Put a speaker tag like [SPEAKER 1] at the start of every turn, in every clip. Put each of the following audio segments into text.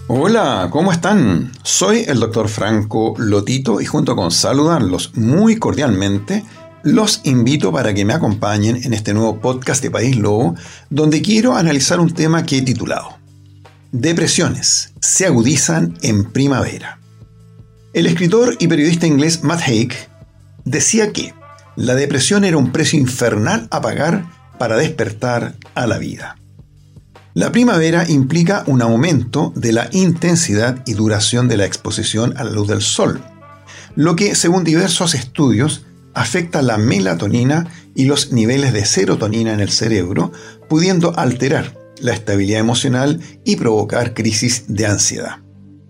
[SPEAKER 1] Hola, ¿cómo están? Soy el Dr. Franco Lotito y junto con saludarlos muy cordialmente, los invito para que me acompañen en este nuevo podcast de País Lobo, donde quiero analizar un tema que he titulado Depresiones se agudizan en primavera. El escritor y periodista inglés Matt Haig decía que la depresión era un precio infernal a pagar para despertar a la vida. La primavera implica un aumento de la intensidad y duración de la exposición a la luz del sol, lo que, según diversos estudios, afecta la melatonina y los niveles de serotonina en el cerebro, pudiendo alterar la estabilidad emocional y provocar crisis de ansiedad.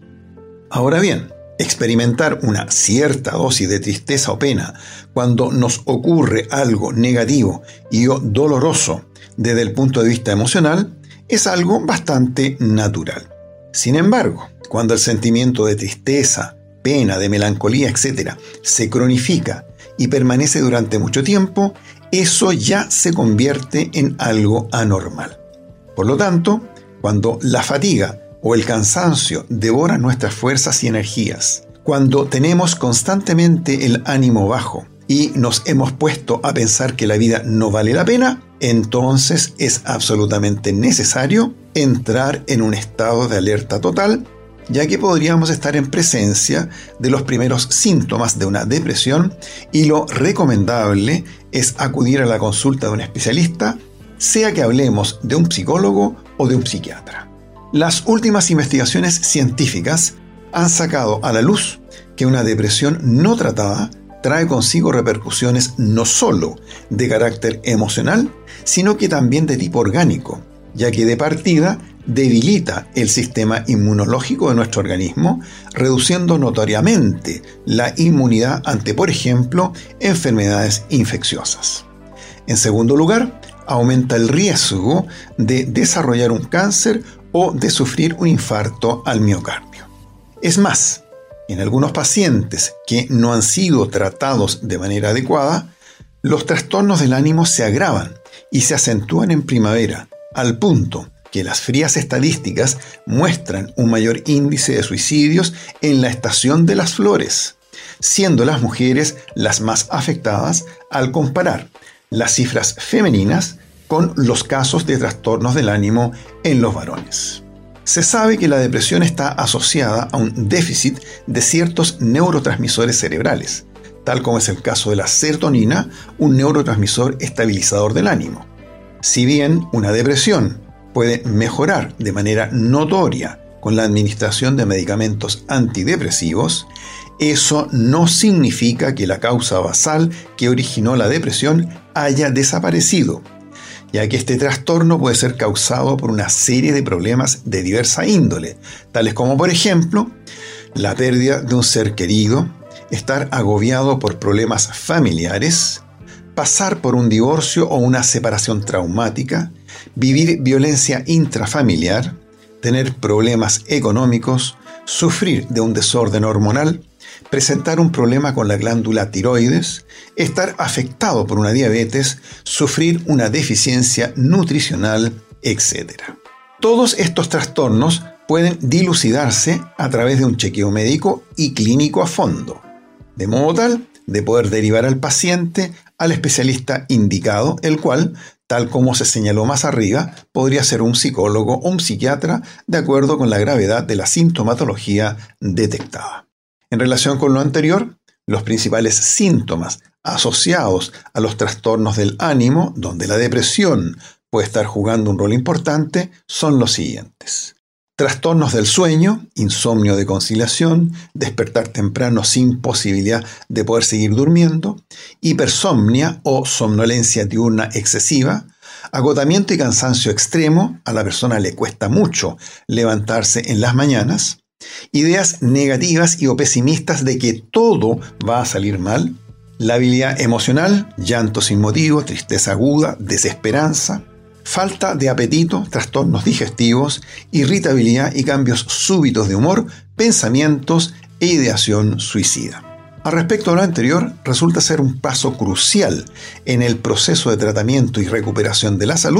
[SPEAKER 1] Ahora bien, experimentar una cierta dosis de tristeza o pena cuando nos ocurre algo negativo y o doloroso desde el punto de vista emocional es algo bastante natural. Sin embargo, cuando el sentimiento de tristeza, pena, de melancolía, etc., se cronifica y permanece durante mucho tiempo, eso ya se convierte en algo anormal. Por lo tanto, cuando la fatiga o el cansancio devoran nuestras fuerzas y energías, cuando tenemos constantemente el ánimo bajo y nos hemos puesto a pensar que la vida no vale la pena, entonces es absolutamente necesario entrar en un estado de alerta total, ya que podríamos estar en presencia de los primeros síntomas de una depresión y lo recomendable es acudir a la consulta de un especialista, sea que hablemos de un psicólogo o de un psiquiatra. Las últimas investigaciones científicas han sacado a la luz que una depresión no tratada trae consigo repercusiones no solo de carácter emocional, sino que también de tipo orgánico, ya que de partida debilita el sistema inmunológico de nuestro organismo, reduciendo notoriamente la inmunidad ante, por ejemplo, enfermedades infecciosas. En segundo lugar, aumenta el riesgo de desarrollar un cáncer o de sufrir un infarto al miocardio. Es más, en algunos pacientes que no han sido tratados de manera adecuada, los trastornos del ánimo se agravan y se acentúan en primavera, al punto que las frías estadísticas muestran un mayor índice de suicidios en la estación de las flores, siendo las mujeres las más afectadas al comparar las cifras femeninas con los casos de trastornos del ánimo en los varones. Se sabe que la depresión está asociada a un déficit de ciertos neurotransmisores cerebrales, tal como es el caso de la serotonina, un neurotransmisor estabilizador del ánimo. Si bien una depresión puede mejorar de manera notoria con la administración de medicamentos antidepresivos, eso no significa que la causa basal que originó la depresión haya desaparecido, ya que este trastorno puede ser causado por una serie de problemas de diversa índole, tales como, por ejemplo, la pérdida de un ser querido, estar agobiado por problemas familiares, pasar por un divorcio o una separación traumática, vivir violencia intrafamiliar, tener problemas económicos, sufrir de un desorden hormonal, presentar un problema con la glándula tiroides, estar afectado por una diabetes, sufrir una deficiencia nutricional, etc. Todos estos trastornos pueden dilucidarse a través de un chequeo médico y clínico a fondo, de modo tal de poder derivar al paciente al especialista indicado, el cual, tal como se señaló más arriba, podría ser un psicólogo o un psiquiatra de acuerdo con la gravedad de la sintomatología detectada. En relación con lo anterior, los principales síntomas asociados a los trastornos del ánimo, donde la depresión puede estar jugando un rol importante, son los siguientes. Trastornos del sueño, insomnio de conciliación, despertar temprano sin posibilidad de poder seguir durmiendo, hipersomnia o somnolencia diurna excesiva, agotamiento y cansancio extremo, a la persona le cuesta mucho levantarse en las mañanas, ideas negativas y o pesimistas de que todo va a salir mal, labilidad emocional, llanto sin motivo, tristeza aguda, desesperanza, falta de apetito, trastornos digestivos, irritabilidad y cambios súbitos de humor, pensamientos e ideación suicida. Al respecto de lo anterior, resulta ser un paso crucial en el proceso de tratamiento y recuperación de la salud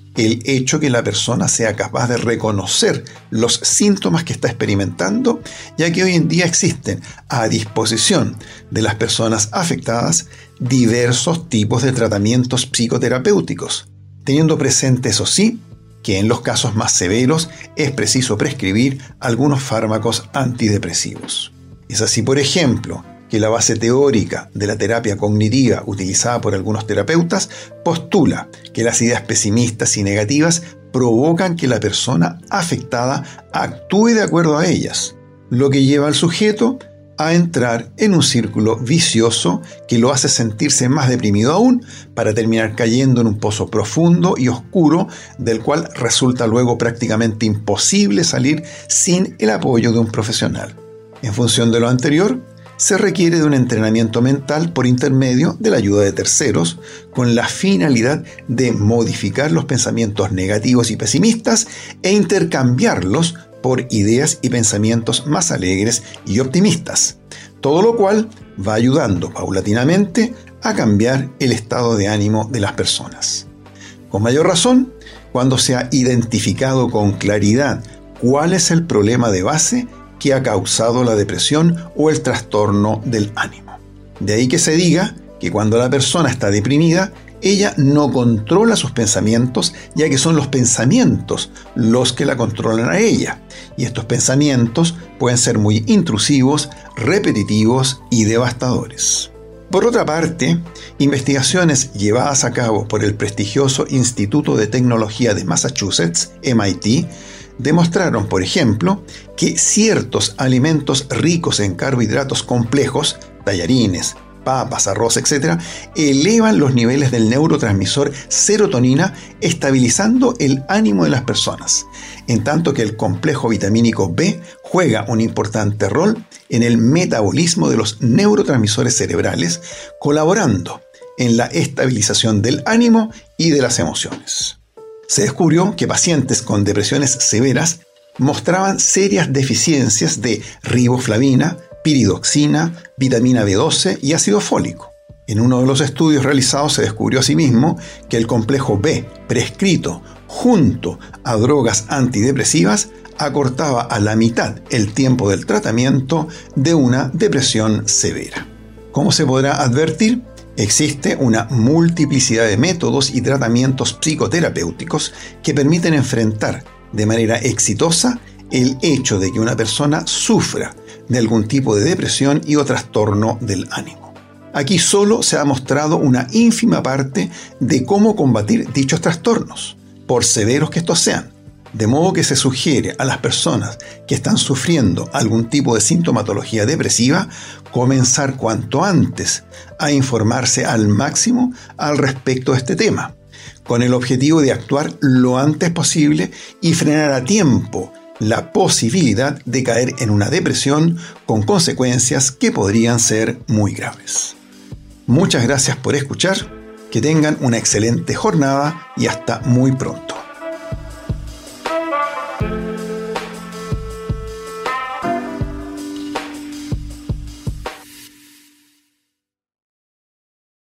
[SPEAKER 1] El hecho que la persona sea capaz de reconocer los síntomas que está experimentando, ya que hoy en día existen a disposición de las personas afectadas diversos tipos de tratamientos psicoterapéuticos, teniendo presente, eso sí, que en los casos más severos es preciso prescribir algunos fármacos antidepresivos. Es así, por ejemplo, que la base teórica de la terapia cognitiva utilizada por algunos terapeutas postula que las ideas pesimistas y negativas provocan que la persona afectada actúe de acuerdo a ellas, lo que lleva al sujeto a entrar en un círculo vicioso que lo hace sentirse más deprimido aún, para terminar cayendo en un pozo profundo y oscuro del cual resulta luego prácticamente imposible salir sin el apoyo de un profesional. En función de lo anterior, se requiere de un entrenamiento mental por intermedio de la ayuda de terceros, con la finalidad de modificar los pensamientos negativos y pesimistas e intercambiarlos por ideas y pensamientos más alegres y optimistas, todo lo cual va ayudando paulatinamente a cambiar el estado de ánimo de las personas. Con mayor razón, cuando se ha identificado con claridad cuál es el problema de base que ha causado la depresión o el trastorno del ánimo. De ahí que se diga que cuando la persona está deprimida, ella no controla sus pensamientos, ya que son los pensamientos los que la controlan a ella. Y estos pensamientos pueden ser muy intrusivos, repetitivos y devastadores. Por otra parte, investigaciones llevadas a cabo por el prestigioso Instituto de Tecnología de Massachusetts, MIT, demostraron, por ejemplo, que ciertos alimentos ricos en carbohidratos complejos, tallarines, papas, arroz, etc., elevan los niveles del neurotransmisor serotonina, estabilizando el ánimo de las personas, en tanto que el complejo vitamínico B juega un importante rol en el metabolismo de los neurotransmisores cerebrales, colaborando en la estabilización del ánimo y de las emociones. Se descubrió que pacientes con depresiones severas mostraban serias deficiencias de riboflavina, piridoxina, vitamina B12 y ácido fólico. En uno de los estudios realizados se descubrió asimismo que el complejo B prescrito junto a drogas antidepresivas acortaba a la mitad el tiempo del tratamiento de una depresión severa. ¿Cómo se podrá advertir? Existe una multiplicidad de métodos y tratamientos psicoterapéuticos que permiten enfrentar de manera exitosa el hecho de que una persona sufra de algún tipo de depresión y o trastorno del ánimo. Aquí solo se ha mostrado una ínfima parte de cómo combatir dichos trastornos, por severos que estos sean, de modo que se sugiere a las personas que están sufriendo algún tipo de sintomatología depresiva comenzar cuanto antes a informarse al máximo al respecto de este tema, con el objetivo de actuar lo antes posible y frenar a tiempo la posibilidad de caer en una depresión con consecuencias que podrían ser muy graves. Muchas gracias por escuchar, que tengan una excelente jornada y hasta muy pronto.